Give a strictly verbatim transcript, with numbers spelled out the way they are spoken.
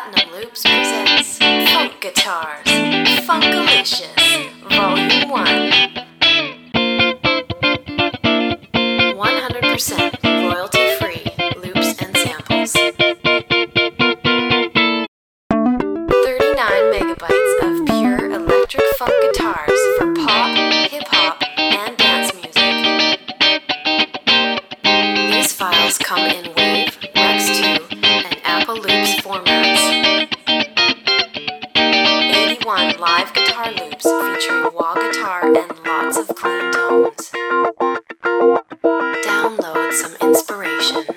Platinum Loops presents Funk Guitars, Funkalicious, Volume one. one hundred percent royalty-free loops and samples. thirty-nine megabytes of pure electric funk guitars for pop, hip-hop, and dance music. These files come in WAV, Rex two, and Apple Loops formats. eighty-one live guitar loops featuring wah guitar and lots of clean tones. Download some inspiration.